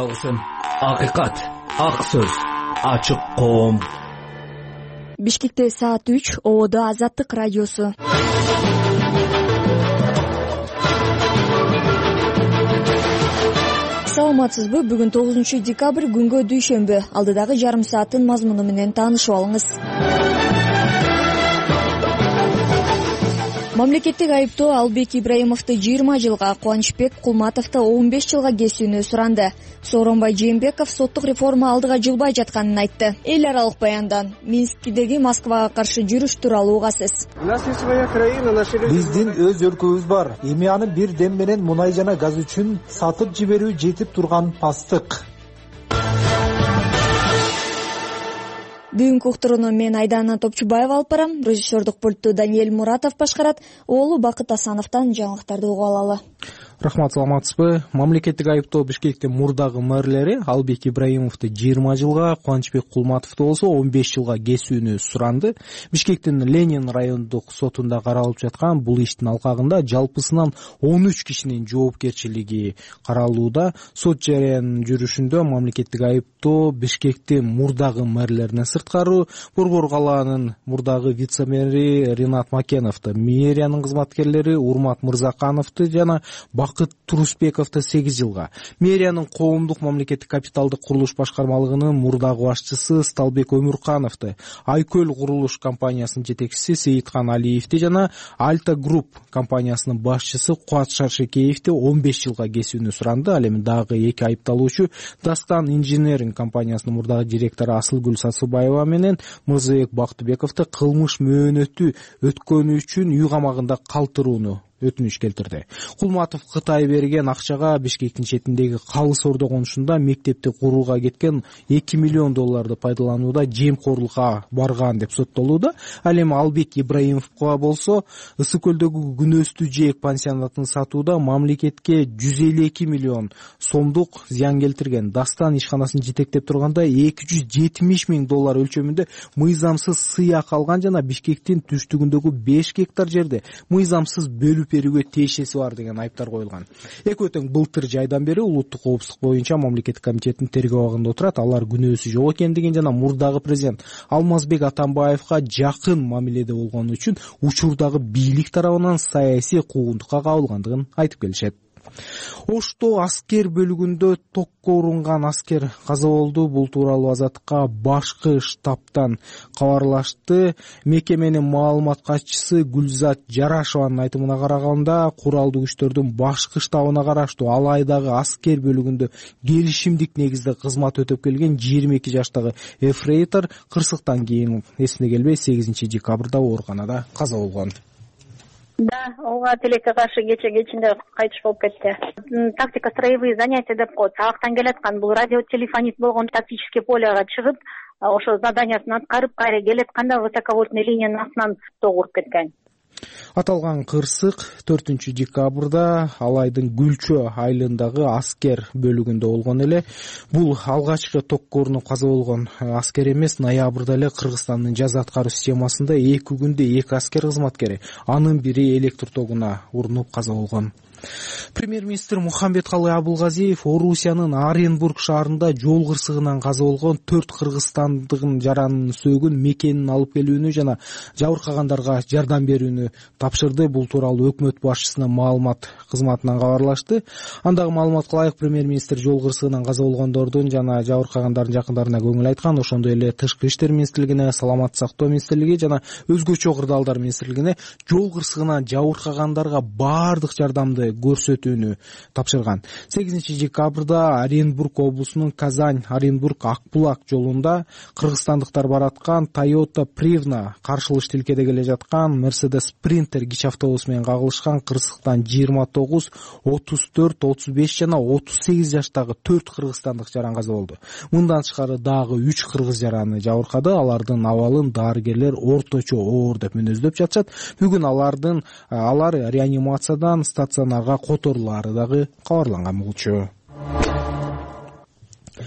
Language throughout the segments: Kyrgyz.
Dağısın, hakikat, ак söz, açık koom. Бишкекте саат 3, Ободо Азаттык радиосу. Саламатсызбы? Бүгүн 9-декабрь, күнгө дүйшөмбү. Алдыдагы жарым сааттын мазмуну менен таанышып алыңыз. Мамлекеттик айыптоо Албек Ибраимовду 20 жылга, Кубанычбек Кулматовду 15 жылга кесүүнү суранды. Сооронбай Жээнбеков соттук реформа алдыга жылбай жатканын айтты. Эл аралык баяндан Минскидеги Москвага каршы жүрүш тууралуу угасыз. Биздин өз өлкөбүз бар. Эми аны бир дем менен мунай жана газ үчүн сатып жиберүү жетип турган пастык. Бүгүнкү уктурууну мен Айдана Топчубаева алып барам. Режиссердук пультту Даниэль Муратов башкарат. Оолу Бакыт Асановдон жаңылыктарды угуп алалы. Рахмат, саламатсызбы? Мамлекеттик айыптоо Бишкектин мурдагы мэрлери Албек Ибраимовду 20 жылга, Кубанычбек Кулматовду болсо 15 жылга кесүүнү суранды. Бишкектин Ленин райондук сотунда каралып жаткан бул иштин алкагында жалпысынан 13 кишинин жоопкерчилиги каралууда. Сот жарыянын жүрүшүндө мамлекеттик айыптоо Бишкектин мурдагы мэрлеринен сырткары Борбор калаанын мурдагы вице-мэри Ринат Макеновду, мэриянын кызматкерлери Урмат Мырзакановду жана Бакыт Турусбековду 8 жылга, мэриянын коомдук мамлекеттик капиталдык курулуш башкармалыгынын мурдагы башчысы Сталбек Өмүркановду, Айкөл курулуш компаниясынын жетекчиси Сейиткан Алиевди жана Альта Групп компаниясынын башчысы Куат Шаршекеевди 15 жылга кесүүнү суранды. Ал эми дагы 2 айыпталуучу Дастан инженеринг компаниясынын мурдагы директору Асылгүл Сасыбаева менен Мырзабек Бактыбековду кылмыш мөөнөтү өткөнү үчүн үй камагында калтырууну өтүнүш келтирди. Кулматов Кытай берген акчага Бишкектин четиндеги Калыс Ордо конушунда мектепти курууга кеткен 2 миллион долларды пайдаланууда жемкорлукка барган деп соттолууда. Ал эми Албек Ибраимовго болсо Ысык көлдөгү Күнөстүү Жээк пансионатын сатууда мамлекетке 152 миллион сомдук зыян келтирген. Дастан ишканасын жетектеп турганда 270 миң доллар өлчөмүндө мыйзамсыз сыйак алган жана Бишкектин түштүгүндөгү 5 гектар жерде мыйзамсыз бөлүп берүүгө тиешеси бар деген айыптар коюлган. Экөөтөң былтыр жайдан бери улуттук коопсуздук боюнча мамлекеттик комитеттин тергөө абагында отурат. Алар күнөөсү жок экендигин жана мурдагы президент Алмазбек Атамбаевга жакын мамиледе болгону үчүн учурдагы бийлик тарабынан саясий куугунтукка кабылгандыгын айтып келишет. Ошто аскер бөлүгүндө токко урунган аскер каза болду. Бул тууралуу Азаттыкка башкы штабтан кабарлашты. Мекеменин маалымат катчысы Гүлзат Жарашованын айтымына караганда, куралдуу күчтөрдүн башкы штабына караштуу Алайдагы аскер бөлүгүндө келишимдик негизде кызмат өтөп келген 22 жаштагы эфрейтор кырсыктан кийин эсине келбей 8 декабрда ооруканада каза болгон. Да, ооба тилекке каршы кечинде кайтыш болуп кетти. Тактика строевые занятия деп коет. Сабактан келаткан бул радиотелефонист болгон тактический полега чыгып, ошо заданиясын аткарып кайра келатканда высоковольтный линиянын астынан ток уруп кеткен. Аталган кырсык 4 декабрда Алайдын Гүлчө айылындагы аскер бөлүгүндө болгон эле. Бул алгачкы токко урунуп каза болгон аскер эмес. Ноябрда эле Кыргызстандын жаза аткаруу системасында 2 күндө 2 аскер кызматкери, анын бири электр тогуна урунуп каза болгон. Премьер-министр Мухамбеткалы Абылгазиев Орусиянын Оренбург шаарында жол кырсыгынан каза болгон 4 кыргызстандыгын жаранын сөөгүн мекенин алып келүүнү жана жабыркагандарга жардам берүүнү тапшырды. Бул тууралуу өкмөт башчысынын маалымат кызматынан кабарлашты. Андагы маалыматка ылайык премьер-министр жол кырсыгынан каза болгондордун жана жабыркагандардын жакындарына көңүл айткан. Ошондой эле Тышкы иштер министрлигине, Саламаттык сактоо министрлиги жана өзгөчө кырдаалдар министрлигине жол кырсыгынан жабыркагандарга баардык жардамды көрсөтүүнү тапшырган. 8 декабрда Оренбург облусунун Казань-Оренбург Акбулак жолунда кыргызстандыктар бараткан Toyota Privna каршылыш тилкеде келе жаткан Mercedes Sprinter кичи автобус менен кагылышкан. Кырсыктан 29, 34, 35 жана 38 жаштагы 4 кыргызстандык жаран каза болду. Мындан тышкары дагы 3 кыргыз жараны жабыркады. Алардын абалын дарыгерлер орточо оор деп мүнөздөп жатышат. Бүгүн алар реанимациядан стационарга которулары дагы кабарланган болчу.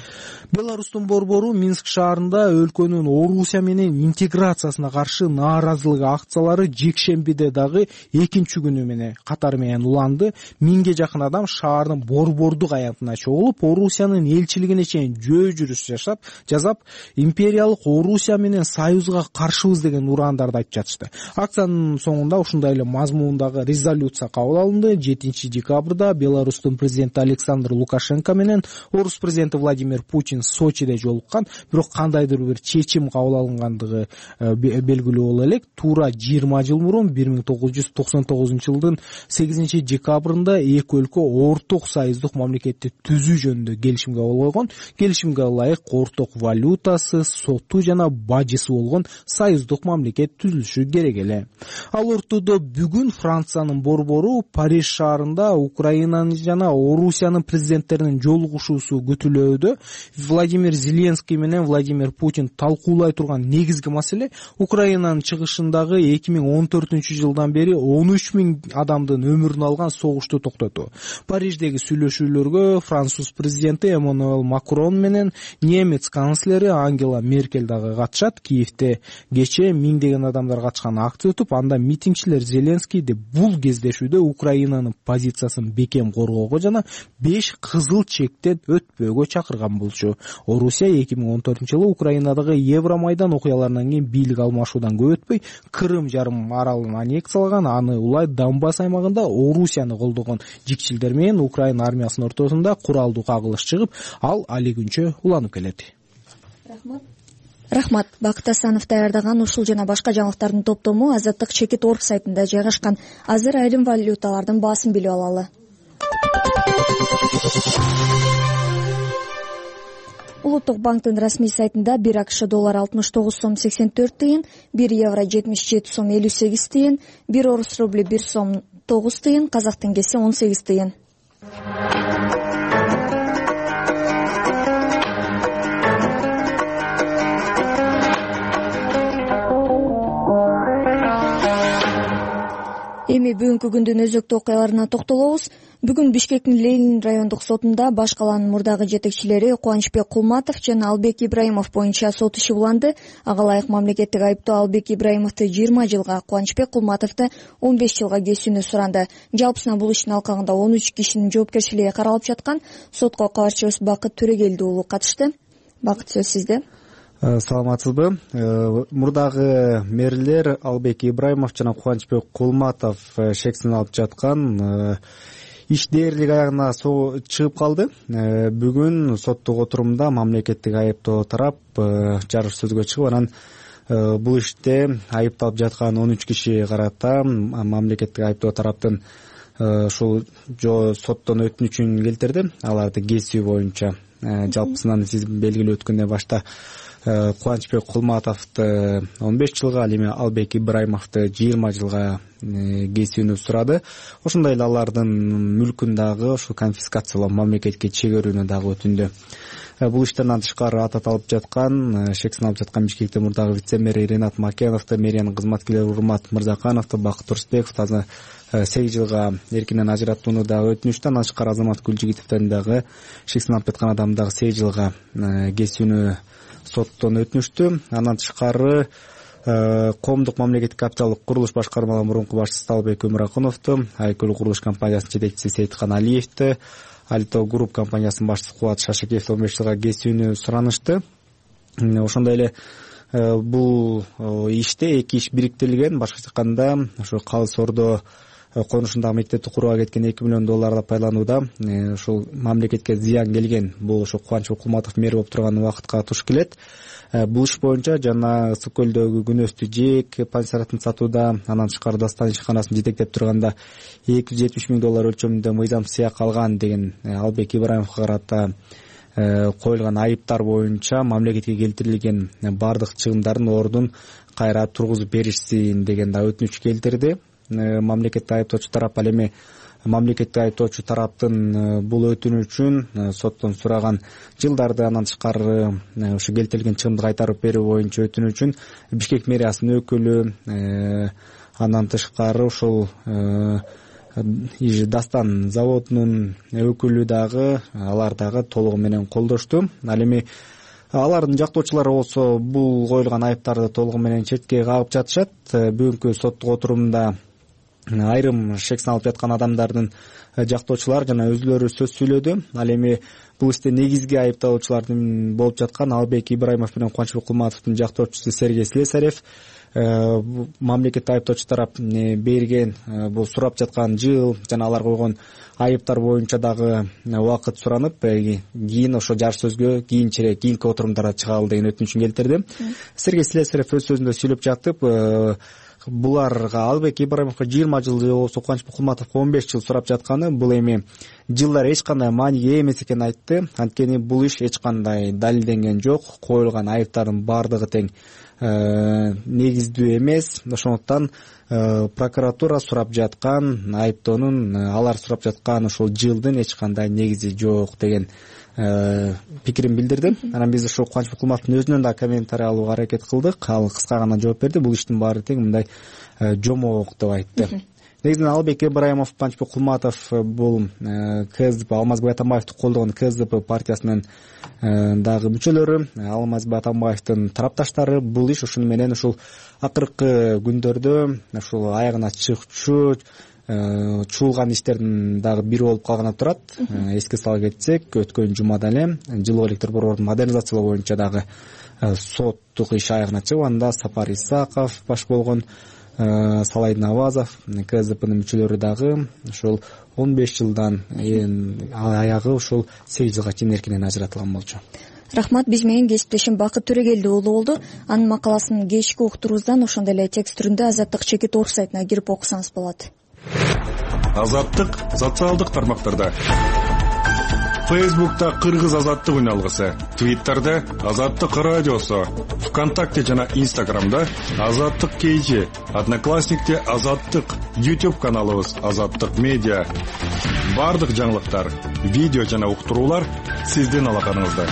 Беларустун борбору Минск шаарында өлкөнүн Орусия менен интеграциясына каршы нааразылык акциялары жекшембиде дагы экинчи күнү менен катары менен уланды. 1000ге жакын адам шаардын борбордук аянтына чогулуп, Орусиянын элчилигине чейин жөө жүрүш жазап, империялык Орусия менен союзга каршыбыз деген урандарды айтып жатышты. Акциянын соңунда ушундай эле мазмундагы резолюция кабыл алынды. 7 декабрда Беларустун президенти Александр Лукашенко менен Орус президенти Владимир Путин Сочиде жолуккан, бирок кандайдыр бир чечим кабыл алынгандыгы белгилүү боло элек. Туура 20 жыл мурун 1999-жылдын 8 декабрында эки өлкө орток союздук мамлекетти түзүү жөнүндө келишимге кол койгон. Келишимге ылайык орток валютасы, соту жана бажысы болгон союздук мамлекет түзүлүшү керек эле. Ал ортодо бүгүн Франциянын борбору Париж шаарында Украинанын жана Орусиянын президенттеринин жолугушуусу күтүлүүдө. Владимир Зеленский менен Владимир Путин талкуулай турган негизги маселе Украинанын чыгышындагы 2014-жылдан бери 13.000 адамдын өмүрүн алган согушту токтотуу. Париждеги сүйлөшүүлөргө француз президенти Эммануэль Макрон менен немец канцлери Ангела Меркель дагы катышат. Киевде кечээ миңдеген адамдар катышкан акция өтүп, анда митингчилер Зеленскийди бул кездешүүдө Украинанын позициясын бекем коргоого жана 5 кызыл чектен өтпөөгө чакырган болчу. Орусия 2014-жылы Украинадагы Евромайдан окуяларынан кийин бийлик алмашуудан көп өтпөй Крым жарым аралын аннексиялаган, аны улай Донбасс аймагында Орусияны колдогон жикчилдер менен Украина армиясынын ортосунда куралдуу кагылыш чыгып, ал али күнчө уланып келет. Рахмат. Бакыт Асанов даярдаган ушул жана башка жаңылыктардын топтому Азаттык чекит орг сайтында жайгашкан. Азыр айрым валюталардын баасын билип алалы. Улуттук банктын расмий сайтында 1 АКШ доллар 69 сом 84 тыйын, 1 евро 77 сом 58 тыйын, 1 орус рубли 1 сом 9 тыйын, казак теңгеси 18 тыйын. Эми бүгүнкү күндүн өзөктүү окуяларына токтолобуз. Бүгүн Бишкектин Ленин райондук сотунда баш калаанын мурдагы жетекчилери Кубанычбек Кулматов жана Албек Ибраимов боюнча сот иши уланды. Ага ылайык мамлекеттик айыптоо Албек Ибраимовду 20 жылга, Кубанычбек Кулматовду 15 жылга кесүүнү суранды. Жалпысынан бул иштин алкагында 13 кишинин жоопкерчилиги каралып жаткан. Сотко кабарчыбыз Бакыт Төрөгелди уулу катышты. Бакыт, сөз сизде. Саламатсызбы? Мурдагы мэрлер Албек Ибраимов жана Кубанычбек Кулматов шексин алып жаткан иш дээрлик аягына чыгып калды. Бүгүн соттук отурумда мамлекеттик айыптоо тарап жарыш сөзгө чыгып, анан бул иште айыпталып жаткан 13 киши карата мамлекеттик айыптоо тараптын ушул соттон өтүнүчүн келтирди. Аларды кесүү боюнча жалпысынан сиз белгилүү өткөндөн башта Кубанычбек Кулматовду 15 жылга, ал эми Албек Ибраимовду 20 жылга кесүүнү сурады. Ошондой эле алардын мүлкүн дагы ошо конфискациялоо, мамлекетке чегерүүнү дагы өтүндү. Бул иштен тышкары атат алып жаткан, шексин алып жаткан Бишкектин мурдагы вице-мэри Ренат Макеновду, мэриянын кызматкерлери Урмат Мырзакановду, Бакыт Турсбековду 8 жылга эркинен ажыраттууну дагы өтүнүштү. Андан тышкары Азамат Гүлжигитовдон дагы шексин алып жаткан адам дагы 8 жылга кесүүнү соттон өтүнүштү. Андан тышкары коомдук мамлекеттик капиталдык курулуш башкармалыгынын мурунку башчысы Талбек Өмүракуновду, Айкөл курулуш компаниясынын жетекчиси Сейиткан Алиевди, Алито Групп компаниясынын башчысы Кубат Шашыкеевди 15 жылга кесүүнү суранышты. Ошондой эле бул иште эки иш бириктирилген. Башкача айтканда, ошо Калыс Ордо конушундагы мектепти курууга кеткен 2 миллион долларды пайдаланууда ушул мамлекетке зыян келген. Бул ошо Кубанычбек Кулматов мэр болуп турган убакытка туш келет. Бул иш боюнча жана Ысык-Көлдөгү күнөстүү жеек пансионатын сатууда, анан тышкары Дастан ишканасын жетектеп турганда 270 миң доллар өлчөмүндө мыйзам сыяк алган деген Албек Ибраимовго карата коюлган айыптар боюнча мамлекетке келтирилген бардык чыгымдардын ордун кайра тургузуп беришсин деген да өтүнүч келтирди. Мамлекеттик айыптоочу тарап ал эми мамлекеттик айыптоочу тараптын бул өтүнүчүн соттон сураган жылдарды, анан тышкары ушу келтирилген чыгымды кайтарып берүү боюнча өтүнүчүн Бишкек мэриясынын өкүлү, андан тышкары ушул Дастан заводунун өкүлү дагы алар дагы толугу менен колдошту. Ал эми алардын жактоочулары болсо бул коюлган айыптарды толугу менен четке кагып жатышат. Бүгүнкү соттук отурумда айрым шек сыналып жаткан адамдардын жактоочулары жана өзүлөрү сөз сүйлөдү. Ал эми бул иште негизги айыпталуучулардын болуп жаткан Албек Ибраимов менен Кубанычбек Кулматовдун жактоочусу Сергей Слесарев мамлекеттик айыптоочу тарап берген бул сурап жаткан жыл жана алар койгон айыптар боюнча дагы убакыт суранып, кийин ошо жар сөзгө кийинки отурумдарда чыгалы деген өтүнүчүн келтирди. Сергей Слесарев өз сөзүндө сүйлөп жатып, буларга Албек Ибраимовго 20 жыл же болбосо Кубанычбек Кулматовго 15 жыл сурап жатканы бул эми жылдар эч кандай мааниге ээ эмес экенин айтты. Анткени бул иш эч кандай далилденген жок, коюлган айыптардын баардыгы тең негиздүү эмес. Ошондуктан прокуратура сурап жаткан айыптоонун, алар сурап жаткан ушул жылдын эч кандай негизи жок деген пикирин билдирди. Анан биз ошо Кубанычбек Кулматовдун өзүнөн да комментарий алууга аракет кылдык. Ал кыска гана жооп берди. Бул иштин баары тең мындай жомок деп айтты. Негизинен Албек Ибраимов, Кубанычбек Кулматов бул КСДП, Алмазбек Атамбаевди колдогон КСДП партиясынын дагы мүчөлөрү, Алмазбек Атамбаевдин тарапташтары. Бул иш ушуну менен ушул акыркы күндөрдө ушул аягына чыкчу чуулган иштердин дагы бири болуп калганы турат. Эске сала кетсек, өткөн жумада эле жылуу электр борборун модернизациялоо боюнча дагы соттук иш аягына чыгып, анда Сапар Исаков баш болгон, Салайдын Авазов, КСДПнын мүчөлөрү дагы ошол 15 жылдан аягы ушул 8 жылга чейин эркинен ажыратылган болчу. Рахмат, биз менен кесиптешим Бакыт Төрөгелди уулу болду. Анын макаласын кечки уктуруубуздан ошондой эле текст түрүндө Азаттык чекит орг сайтына кирип окусаңыз болот. Азаттык социалдык тармактарда. Фейсбукта Кыргыз Азаттык үналгысы, Твиттерде Азаттык радиосу, ВКонтакте жана Инстаграмда Азаттык KG, Одноклассникте Азаттык, YouTube каналыбыз Азаттык медиа. Бардык жаңылыктар, видео жана уктуруулар сиздин алаканыңызда.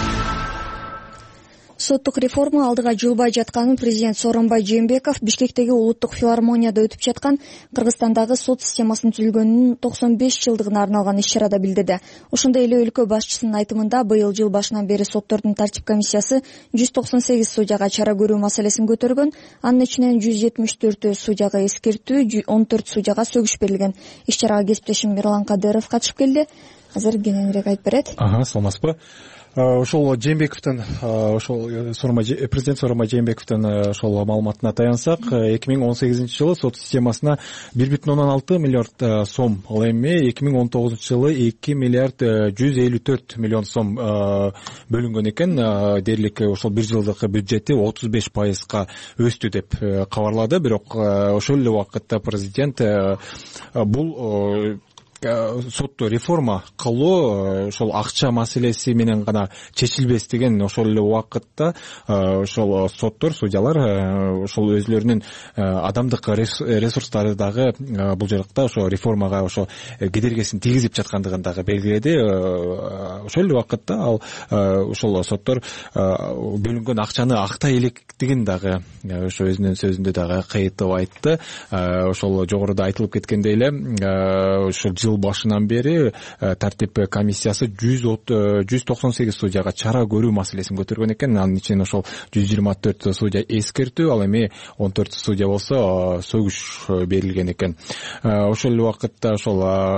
Соттук реформа алдыга жылбай жатканын президент Сооронбай Жээнбеков Бишкектеги улуттук филармонияда өтүп жаткан Кыргызстандагы сот системасынын түзүлгөнүнүн 95 жылдыгына арналган иш-чарада билдирди. Ошондой эле өлкө башчысынын айтымында быйыл жыл башынан бери соттордун тартип комиссиясы 198 судьяга чара көрүү маселесин көтөргөн. Анын ичинен 174 судьяга эскертүү, 14 судьяга сөгүш берилген. Иш-чарага кесиптешим Мирлан Кадыров катышып келди. Азыр кененирээк айтып берет. Саламатсызбы? Ошол Жээнбековдун, ошол президент Сооронбай Жээнбековдун ошол маалыматына таянсак, 2018 жылы сот системасына 1,6 миллиард сом, ал эми 2019 жылы 2 миллиард 154 миллион сом бөлүнгөн экен. Дээрлик ошол бир жылдык бюджети 35%га өстү деп кабарлады. Бирок ошол эле убакытта президент бул сотту реформа кылуу ошол акча маселеси менен гана чечилбес деген ошол эле убакытта ошол соттор, судьялар ошол өзлөрүнүн адамдык ресурстары дагы бул жакта ошо реформага ошо кедергисин тийгизип жаткандыгын дагы белгиледи. Ошол эле убакытта ал ошол соттор бөлүнгөн акчаны актай электигин дагы ошо өзүнүн сөзүндө дагы кайтып айтты. Ошол жогоруда айтылып кеткендей эле ошол жыл башынан бери тартип комиссиясы 198 судьяга чара көрүү маселесин көтөргөн экен. Анын ичинен ошол 124 судья эскертүү, ал эми 14 судья болсо сөгүш берилген экен. Ошол эле убакытта ошол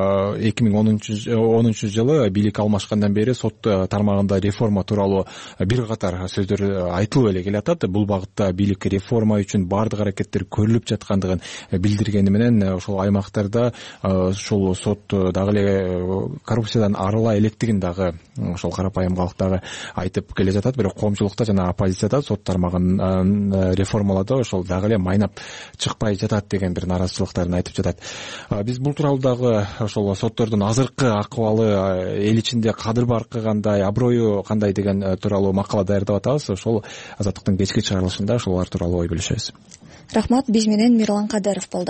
2010 жылы бийлик алмашкандан бери сот тармагында реформа тууралуу бир катар сөздөр айтылып эле келатат. Бул багытта бийлик реформа үчүн бардык аракеттер көрүлүп жаткандыгын билдиргени менен ошол аймактарда ошол сот дагы эле коррупциядан арыла электигин дагы ошол карапайым калк дагы айтып келе жатат. Бирок коомчулукта жана оппозицияда сот тармагын реформалоодо ошол дагы эле майнап чыкпай жатат деген бир нааразычылыктарын айтып жатат. Биз бул тууралуу дагы ошол соттордун азыркы акыбалы, эл ичинде кадыр баркы кандай, аброю кандай деген тууралуу макала даярдап атабыз. Ошол Азаттыктын кечки чыгарылышында ошолор тууралуу ой бөлүшөбүз. Рахмат, биз менен Мирлан Кадыров болду.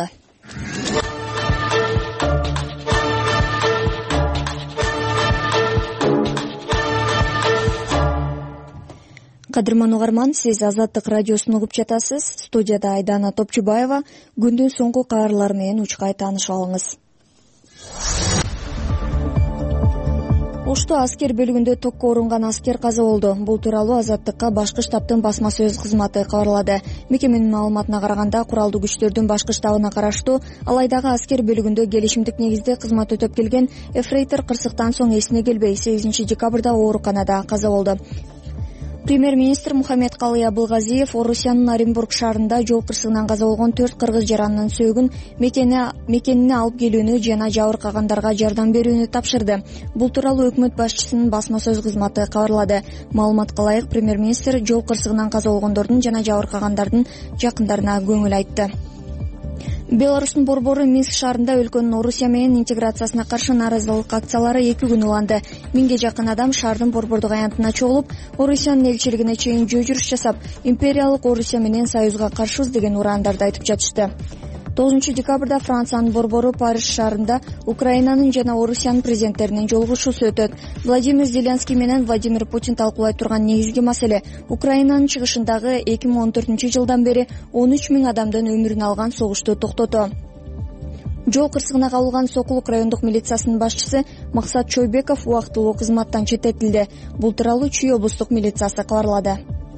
Кадырман угарман, сиз Азаттык радиосун угуп жатасыз. Студияда Айдана Топчубаева. Күндүн соңку кабарлары менен учкай таанышып алыңыз. Ошто аскер бөлүгүндө токко урунган аскер каза болду. Бул тууралуу Азаттыкка башкы штабтын басма сөз кызматы кабарлады. Мекеменин маалыматына караганда, куралдуу күчтөрдүн башкы штабына караштуу Алайдагы аскер бөлүгүндө келишимдик негизде кызмат өтөп келген эфрейтор кырсыктан соң эсине келбей 8 декабрда ооруканада каза болду. Премьер-министр Мухаммед Калый Абылгазиев Орусиянын Оренбург шаарында жол кырсыгынан каза болгон 4 кыргыз жаранынын сөөгүн мекенине алып келүүнү жана жабыркагандарга жардам берүүнү тапшырды. Бул тууралуу өкмөт башчысынын басма сөз кызматы кабарлады. Маалыматка ылайык, премьер-министр жол кырсыгынан каза болгондордун жана жабыркагандардын жакындарына көңүл айтты. Беларустун борбору Минск шаарында өлкөнүн Орусия менен интеграциясына каршы нааразылык акциялары 2 күн уланды. 1000ге жакын адам шаардын борбордук аянтына чогулуп, Орусиянын элчилигине чейин жөө жүрүш жасап, империялык Орусия менен союзга каршыбыз деген ураандарды айтып жатышты. 9 декабрда Франциянын борбору Париж шаарында Украинанын жана Орусиянын президенттеринин жолугушуусу өтөт. Владимир Зеленский менен Владимир Путин талкуулай турган негизги маселе Украинанын чыгышындагы 2014-жылдан бери 13 000 адамдын өмүрүн алган согушту токтотуу. Жол кырсыгына кабылган Сокулук райондук милициясынын башчысы Максат Чойбеков убактылуу кызматтан четтетилди. Бул тууралуу Чүй облустук милициясы кабарлады.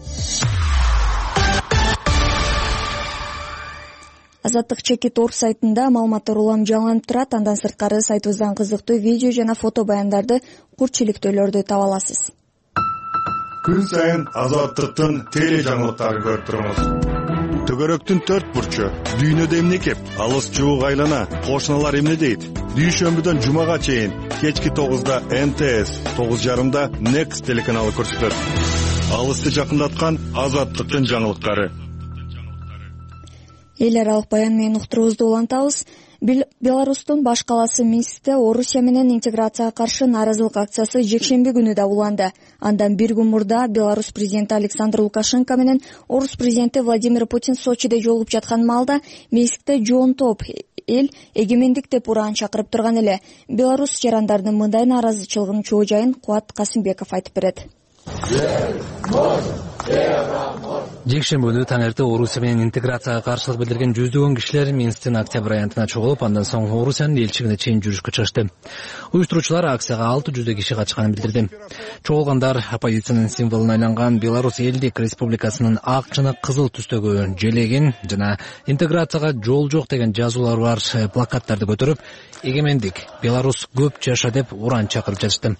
Азаттык Чекит.org сайтында маалыматтар улам жаңыланып турат. Андан сырткары сайтыбыздан кызыктуу видео жана фото баяндарды, курчиликтөөлөрдү таба аласыз. Күн сайын Азаттыктын теле жаңылыктарын көрүп туруңуз. Төгөрөктүн 4 бурчу, дүйнөдө эмне кеп, алыс жуук айлана, кошуналар эмне дейт? Дүйшөмбүдөн жумага чейин кечки 9да НТС, 9:30да Next телеканалы көрсөтөт. Алысты жакындаткан Азаттыктын жаңылыктары. Эл аралык баян менен уктуруубузду улантабыз. Беларустун баш калаасы Минскте Орусия менен интеграцияга каршы нааразылык акциясы жекшемби күнү да уланды. Андан бир күн мурда Беларусь президенти Александр Лукашенко менен Орус президенти Владимир Путин Сочиде жолугуп жаткан маалда Минскте жоон топ эл эгемендик деп ураан чакырып турган эле. Беларусь жарандарынын мындай нааразычылыгынын чоо жайын Кубат Касымбеков айтып берет. Жекшемби күнү таңерте Орусия менен интеграцияга каршылык билдирген жүздөгөн кишилер Минсктин Октябрь аянтына чогулуп, андан соң Орусиянын элчилигине чейин жүрүшкө чыгышты. Уюштуруучулар акцияга 600 киши катышканын билдирди. Чогулгандар оппозициянын символуна айланган Беларусь элдик республикасынын ак жана кызыл түстөгү желегин жана интеграцияга жол жок деген жазуулар бар плакаттарды көтөрүп, эгемендик Беларусь көп жаша деп ураан чакырып жатышты.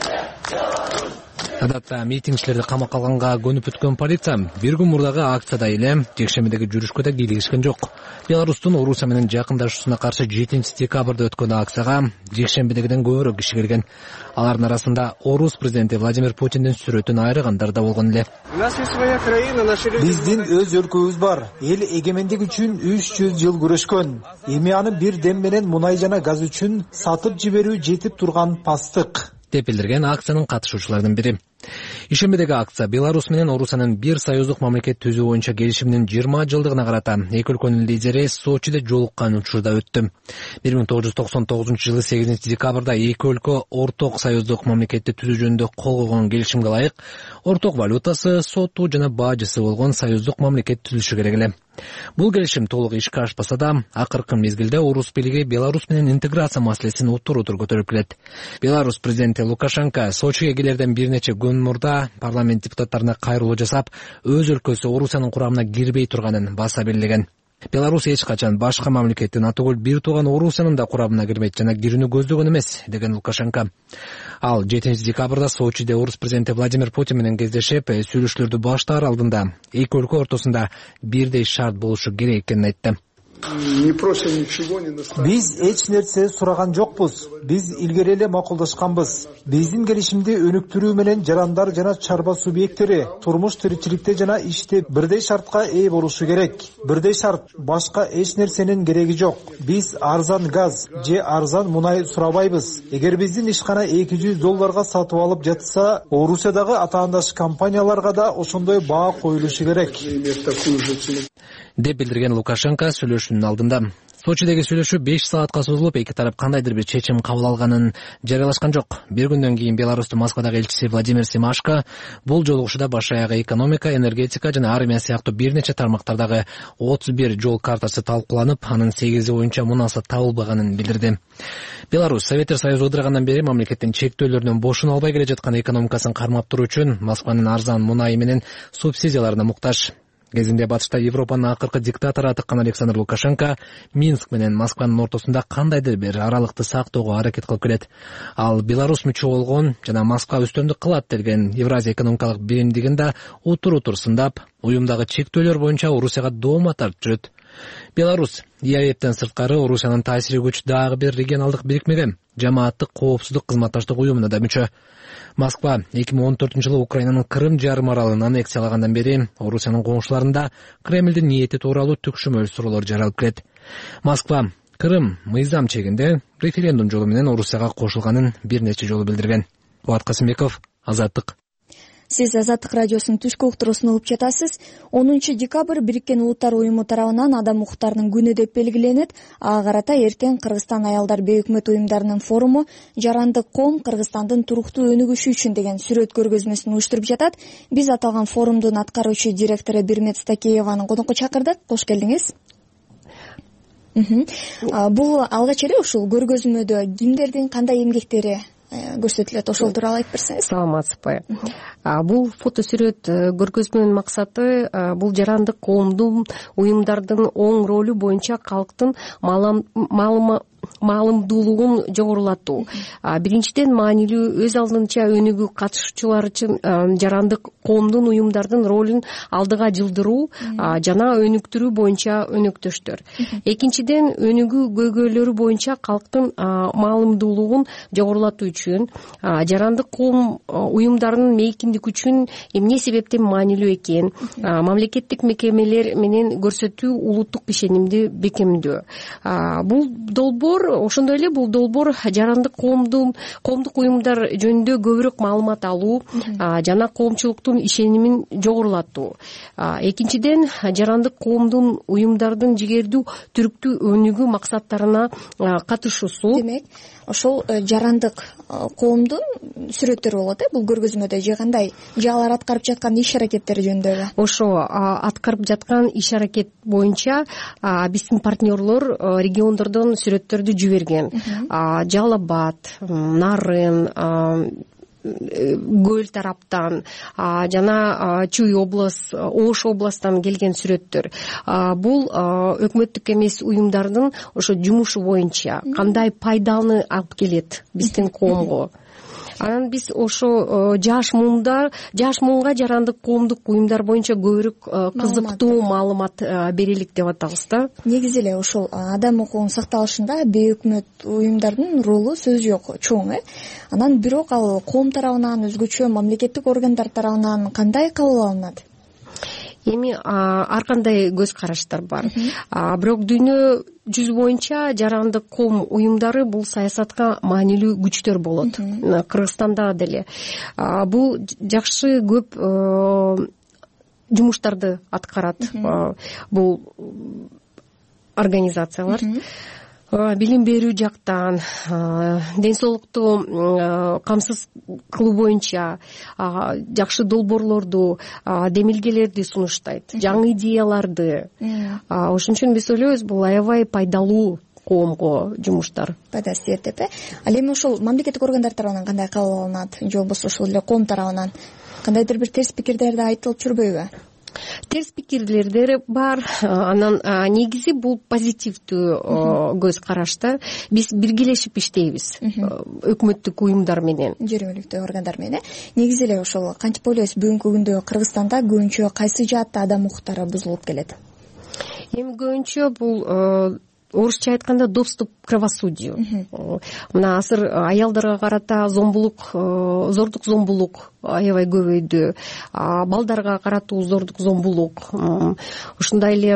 Адатта митингчилерди камакка алганга көнүп бүткөн полиция бир күн мурдагы акцияда эле жекшембидеги жүрүшкө да кийлигишкен жок. Беларустун Орусия менен жакындашуусуна каршы 7 декабрда өткөн акцияга жекшембидегиден көбүрөөк киши келген. Алардын арасында Орус президенти Владимир Путиндин сүрөтүн айрыгандар да болгон эле. Биздин өз өлкөбүз бар. Эл эгемендик үчүн 300 жыл күрөшкөн. Эми аны бир дем менен мунай жана газ үчүн сатып жиберүү жетип турган пастык деп билдирген акциянын катышуучуларынын бири. Ишембидеги акция Беларусь менен Орусиянын бир союздук мамлекет түзүү боюнча келишиминин 20 жылдыгына карата эки өлкөнүн лидери Сочиде жолуккан учурда өттү. 1999-жылы 8 декабрда эки өлкө орток союздук мамлекетти түзүү жөнүндө кол койгон келишимге ылайык орток валютасы, соту жана бажысы болгон союздук мамлекет түзүлүшү керек эле. Бул келишим толук ишке ашпаса да, акыркы мезгилде Орус бийлиги Беларусь менен интеграция маселесин отур-отур көтөрүп келет. Беларусь президенти Лукашенко Сочиге келерден бир нече күн мурда парламент депутаттарына кайрылуу жасап, өз өлкөсү Орусиянын курамына кирбей турганын баса белгилеген. Беларусь эч качан башка мамлекеттин атөгүл бир тууган Орусиянын да курамына кирбейт жана кирүүнү көздөгөн эмес, деген Лукашенко. Ал 7 декабрда Сочиде Орус президенти Владимир Путин менен кездешип, сүйлөшүүлөрдү баштаар алдында эки өлкө ортосунда бирдей шарт болушу керек экенин айтты. Биз эч нерсе сураган жокпуз. Биз илгери эле макулдашканбыз. Биздин келишимди өнүктүрүү менен жарандар жана чарба субъекттери турмуш тиричиликте жана иште бирдей шартка ээ болушу керек. Бирдей шарт, башка эч нерсенин кереги жок. Биз арзан газ же арзан мунай сурабайбыз. Эгер биздин ишкана $200 сатып алып жатса, Орусиядагы атаандаш компанияларга да ошондой баа коюлушу керек, деп билдирген Лукашенко сүйлөшүүнүн алдында. Сочидеги сүйлөшүү 5 саатка созулуп, эки тарап кандайдыр бир чечим кабыл алганын жарыялашкан жок. Бир күндөн кийин Беларустун Москвадагы элчиси Владимир Семашко бул жолугушууда баш аягы экономика, энергетика жана армия сыяктуу бир нече тармактардагы 31 жол картасы талкууланып, анын 8 боюнча мунаса табылбаганын билдирди. Беларусь Советтер Союзу ыдырагандан бери мамлекеттин чектөөлөрүнөн бошуна албай келе жаткан экономикасын кармап туруу үчүн Москванын арзан мунайы менен субсидияларына муктаж. Кезинде батышта Европанын акыркы диктатору атыккан Александр Лукашенко Минск менен Москванын ортосунда кандайдыр бир аралыкты сактоого аракет кылып келет. Ал Беларусь мүчө болгон жана Москва үстөмдүк кылат деген Евразия экономикалык биримдигин да утур сындап, уюмдагы чектөөлөр боюнча Орусияга доoma тартып жүрөт. Беларусь ЕАЭптен сырткары Орусиянын таасири күч дагы бир регионалдык бирикмеге, жамааттык коопсуздук кызматташтык уюмуна да мүчө. Москва 2014-жылы Украинанын Крым жарым аралын аннексиялагандан бери Орусиянын коңшуларында Кремлдин ниети тууралуу түкшүмөл суроолор жаралып келет. Москва Крым мыйзам чегинде референдум жолу менен Орусияга кошулганын бир нече жолу билдирген. Кубат Касымбеков, Азаттык. Сиз Азаттык радиосунун түшкү уктуруусун угуп жатасыз. 10 декабрь Бириккен Улуттар уюму тарабынан адам укуктарынын күнү деп белгиленет. Ага карата эртең Кыргызстан аялдар бейөкмөт уюмдарынын форуму «Жарандык коом Кыргызстандын туруктуу өнүгүшү үчүн» деген сүрөт көргөзмөсүн уюштуруп жатат. Биз аталган форумдун аткаруучу директору Бирмет Стакееваны конокко чакырдык. Кош келдиңиз. Бул алгач эле ушул көргөзмөдө кимдердин кандай эмгектери көрсөтүлөт, ошол тууралуу айтып берсеңиз. Саламатсызбы. Бул фотосүрөт көргөзмөнүн максаты бул жарандык коомдун уюмдардын оң ролу боюнча калктын маалымдуулугун жогорулатуу. Биринчиден маанилүү өз алдынча өнүгүү катышуучулар үчүн жарандык коомдун уюмдардын ролун алдыга жылдыруу жана өнүктүрүү боюнча өнөктөштөр. Экинчиден өнүгүү көйгөйлөрү боюнча калктын маалымдуулугун жогорулатуу үчүн жарандык коом уюмдарынын мейкиндик үчүн эмне себептен маанилүү экенин мамлекеттик мекемелер менен көрсөтүү, улуттук ишенимди бекемдөө. Бул долбоор ошондой эле бул долбоор жарандык коомдук уюмдар жөнүндө көбүрөөк маалымат алуу жана коомчулуктун ишенимин жогорулатуу. Экинчиден жарандык коомдун уюмдардын жигердүү түрктүү өнүгүү максаттарына катышуусу. Демек, ошол жарандык коомдун сүрөттөрү болот бул көргөзмөдө, же кандай, же алар аткарып жаткан иш аракеттери жөнүндө? Ошо аткарып жаткан иш аракет боюнча биздин партнерлор региондордон сүрөттөрдү жиберген. Жалал Абад, Нарын, Көл тараптан жана Чүй область, Ош областтан келген сүрөттөр. Бул өкмөттүк эмес уюмдардын ошо жумушу боюнча кандай пайданы алып келет биздин коомго. Анан биз ошо жаш муунга жарандык коомдук уюмдар боюнча көбүрөөк кызыктуу маалымат берелик деп атабыз да. Негизи эле ошол адам укугунун сакталышында бейөкмөт уюмдардын ролу сөз жок, чоң. Анан бирок ал коом тарабынан, өзгөчө мамлекеттик органдар тарабынан кандай кабыл алынат? Эми ар кандай көз караштар бар. Бирок дүйнө жүзү боюнча жарандык коом уюмдары бул саясатка маанилүү күчтөр болот. Кыргызстанда деле бул жакшы көп жумуштарды аткарат. Бул организациялар билим берүү жактан, ден соолукту камсыз кылуу боюнча жакшы долбоорлорду, демилгелерди сунуштайт, жаңы идеяларды. Ошон үчүн биз ойлойбуз, бул аябай пайдалуу коомго жумуштар. Пайдасы тиет деп. Ал эми ошол мамлекеттик органдар тарабынан кандай кабыл алынат, же болбосо ошол эле коом тарабынан кандайдыр бир терс пикирлерди айтылып жүрбөйбү? Терс пикирлер бар. Анан негизи бул позитивдүү көз карашта. Биз биргелешип иштейбиз өкмөттүк уюмдар менен, жергиликтүү органдар менен. Негизи эле ошол кантип ойлойсуз, бүгүнкү күндө Кыргызстанда көбүнчө кайсы жаатта адам укуктары бузулуп келет? Эми көбүнчө бул орусча айтканда доступ к правосудию. Мына азыр аялдарга карата зордук зомбулук аябай көбөйдү. Балдарга каратуу зордук зомбулук. Ушундай эле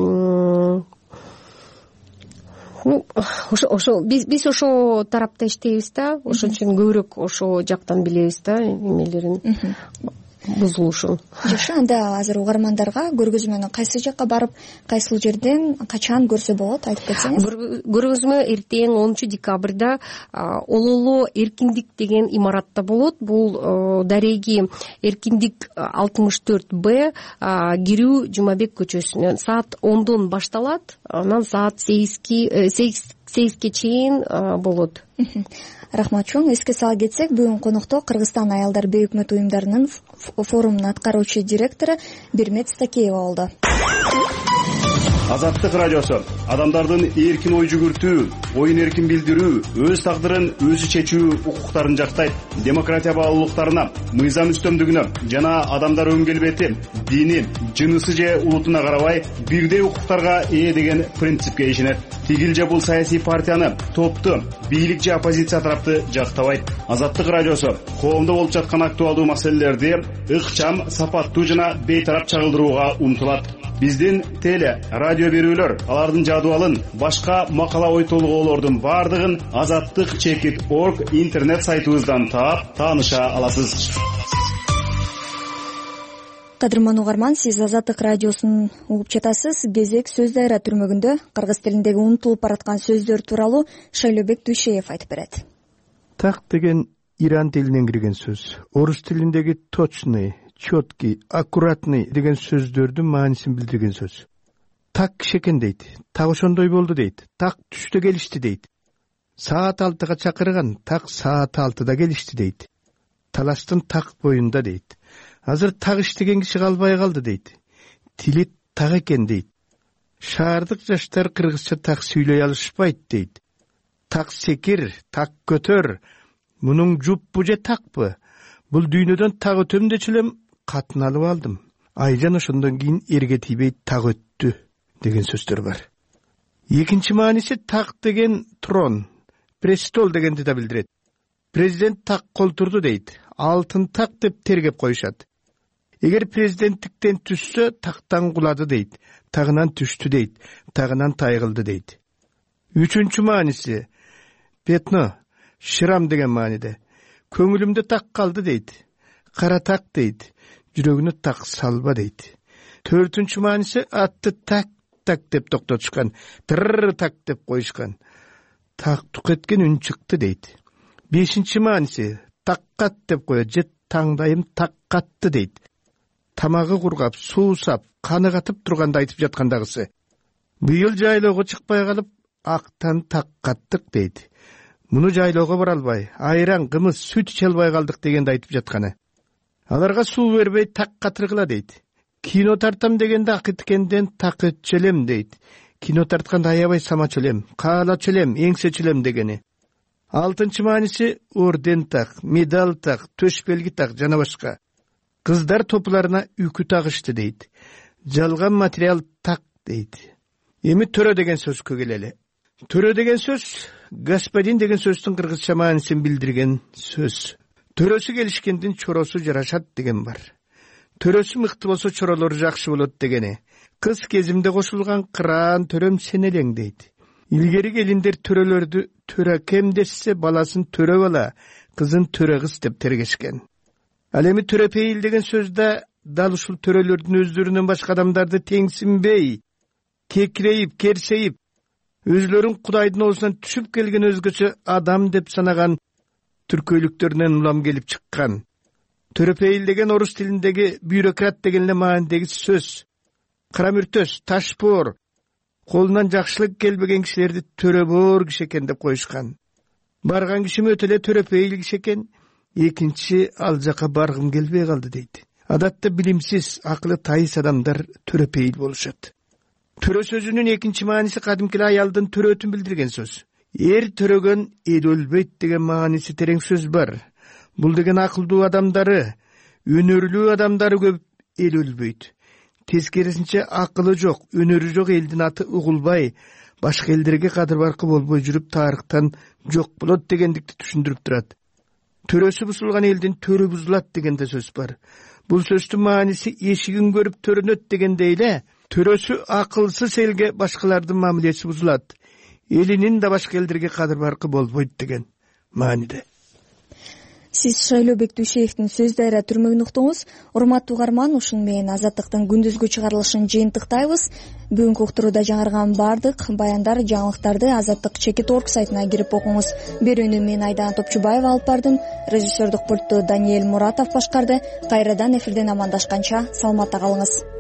ошо биз ошо тарапта иштейбиз да. Ошон үчүн көбүрөөк ошо жактан билебиз да эмелерин. бузулушу. жакшы, анда азыр угармандарга көргөзмөнү кайсы жакка барып, кайсыл жерден, качан көрсө болот, айтып кетсеңиз. Көргөзмө эртең 10 декабрда Ололо Эркиндик деген имаратта болот. Бул дареги Эркиндик 64Б, кирүү Жумабек көчөсүнөн саат 10дон башталат, анан саат 8ге чейин болот. Рахмат чоң. Эске сала кетсек, бүгүн конокто Кыргызстан аялдар бейөкмөт уюмдарынын форумунун аткаруучу директору Бирмет Стакеева болду. Азаттык радиосу адамдардын эркин ой жүгүртүү, оюн эркин билдирүү, өз тагдырын өзү чечүү укуктарын жактайт. Демократия баалуулуктарына, мыйзам үстөмдүгүнө жана адамдар өң келбети, дини, жынысы же улутуна карабай бирдей укуктарга ээ деген принципке ишенет. Тигил же бул саясий партияны, топту, бийлик же оппозиция тарапты жактабайт. Азаттык радиосу коомдо болуп жаткан актуалдуу маселелерди ыкчам, сапаттуу жана бейтарап чагылдырууга умтулат. Биздин теле, радио берүүлөр, алардын жадыбалын, башка макала ой толгоолордун бардыгын azattik.org интернет сайтыбыздан таап, тааныша аласыз. Кадырман угарман, сиз Азаттык радиосун угуп жатасыз. Кезек сөз дайра түрмөгүндө кыргыз тилиндеги унутулуп бараткан сөздөр тууралуу Шайлообек Дүйшеев айтып берет. Так деген иран тилинен кирген сөз. Орус тилиндеги точный, четкий, аккуратный деген сөздөрдүн маанисин билдирген сөз. Так киши экен дейт, так ошондой болду дейт, так түштө келишти дейт. Саат 6-га чакырган, так саат 6-да келишти дейт. Талаштын так боюнда дейт. Азыр так иштеген киши калбай калды дейт. Тили так экен дейт. Шаардык жаштар кыргызча так сүйлөй алышпайт дейт. Так секир, так көтөр. Мунун жуппу же такпы? Бул дүйнөдөн так өтөм дечилем, катын алып алдым. Айжан ошондон кийин эрге тийбей так өттү деген сөздөр бар. Экинчи мааниси так деген трон, престол дегенди да билдирет. Президент так колтурду дейт. Алтын так деп тергеп коюшат. Эгер президенттиктен түшсө, тактан кулады дейт. Тагынан түштү дейт. Тагынан тайгылды дейт. Үчүнчү мааниси петно, шрам деген мааниде. Көңүлүмдө так калды дейт. Кара так дейт. Жүрөгүнө так салба дейт. Төртүнчү мааниси атты так деп токтотушкан. Тырр так деп коюшкан. Так тук эткен үн чыкты дейт. Бешинчи мааниси таккат деп коет, же таңдайым так катты дейт. Тамагы кургап, суусап, каны катып турганда айтып жаткандагысы. Быйыл жайлоого чыкпай калып, актан так каттык дейт. Муну жайлоого бара албай, айран, кымыз, сүт иче албай калдык дегенди айтып жатканы. Аларга суу бербей так катыргыла дейт. Кино тартам дегенде акыткенден так өтчелем дейт. Кино тартканда аябай самачелем, каалачелем, эңсечелем дегени. Алтынчы мааниси орден так, медаль так, төш белги так жана башка. Кыздар топуларына үкү тагышты дейт. Жалган материал так дейт. Эми төрө деген сөзгө келели. Төрө деген сөз господин деген сөздүн кыргызча маанисин билдирген сөз. Төрөсү келишкендин чоросу жарашат деген бар. Төрөсү мыкты болсо чоролору жакшы болот дегени. Кыз кезимде кошулган кыран төрөм сен элең дейт. Илгери келиндер төрөлөрдү төрө кем десе баласын төрө бала, кызын төрө кыз деп тергешкен. Ал эми төрө пейил деген сөздө дал ушул төрөлөрдүн өздөрүнөн башка адамдарды теңсинбей, кекирейип, керсейип, өзлөрүн Кудайдын оозунан түшүп келген өзгөчө адам деп санаган түркөйлүктөрүнөн улам келип чыккан. Төрө пейил деген орус тилиндеги бюрократ деген эле маанидеги сөз. Карамүртөс, ташпоор, колунан жакшылык келбеген кишилерди төрөбоор киши экен деп коюшкан. Барган кишим өтө эле төрө пейил киши экен, экинчи ал жака баргым келбей калды дейт. Адатта билимсиз, акылы тайыс адамдар төрө пейил болушат. Төрө сөзүнүн экинчи мааниси кадимки аялдын төрөтүн билдирген сөз. Эр төрөгөн эл өлбөйт деген мааниси терең сөз бар. Бул деген акылдуу адамдары, өнөрлүү адамдары көп эл өлбөйт. Тескерисинче акылы жок, өнөрү жок элдин аты угулбай, башка элдерге кадыр баркы болбой жүрүп тарыхтан жок болот дегендикти түшүндүрүп турат. Төрөсү бузулган элдин төрү бузулат деген да сөз бар. Бул сөздүн мааниси эшигин көрүп төрөнөт дегендей эле, төрөсү акылсыз элге башкалардын мамилеси бузулат. Элинин да башка элдерге кадыр баркы болбойт деген мааниде. Сиз Шайлообек Дүйшеевдин сөз дайра түрмөгүн уктуңуз. Урматтуу угарман, ушуну менен Азаттыктын күндүзгү чыгарылышын жыйынтыктайбыз. Бүгүнкү уктурууда жаңырган баардык баяндар, жаңылыктарды Азаттык.org сайтына кирип окуңуз. Берүүнү мен Айдана Топчубаева алып бардым. Режиссердик пультту Даниэль Муратов башкарды. Кайрадан эфирден амандашканча саламатта калыңыз.